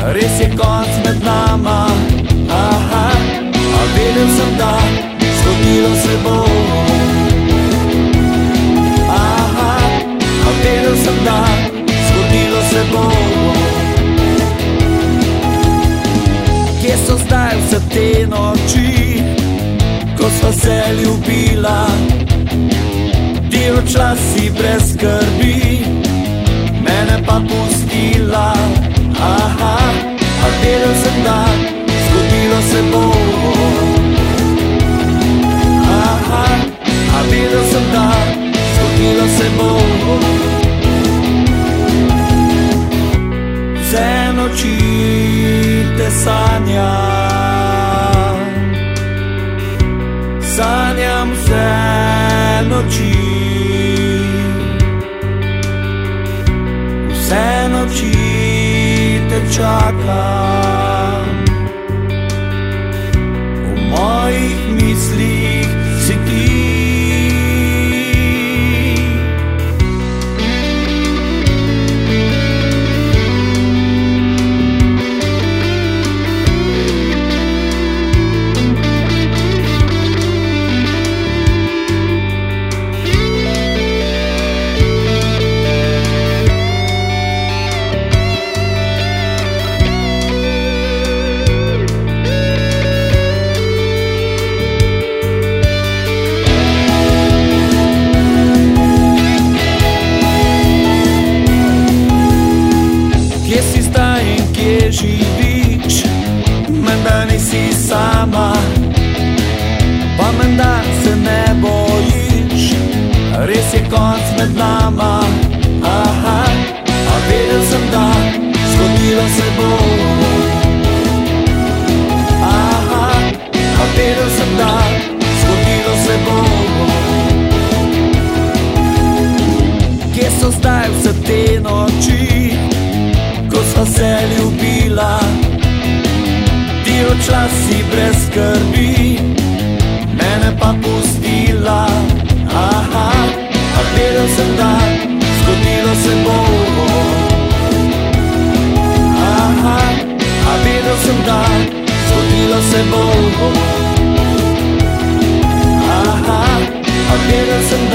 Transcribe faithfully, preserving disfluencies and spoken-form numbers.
res je konc med nama. Aha, a vedel sem, da zgodilo se bo. Aha, a vedel sem, da zgodilo se bo. Kje so zdaj vse te noči, ko sva se ljubila? Ti odšla si brez skrbi, mene pa pustila. Aha, a vedel sem, da zgodilo se bo. Aha, a vedel sem, da zgodilo se bo. Vse noči te sanjam, sanjam vse noči. Vse noči te čakam, v mojih mislih si ti. Kje si zdaj in kje živiš? Menda nisi sama, pa menda se ne bojiš. Res je konc med nama. Aha, a vedel sem, da zgodilo se bo. Aha, a vedel sem, da zgodilo se bo. Kje so zdaj vse te noči, ko sva se ljubila? Ti odšla si brez skrbi, mene pa pustila. Aha, a vedel sem, da zgodilo se bo. Aha, a vedel sem, da zgodilo se bo. Aha, a vedel sem,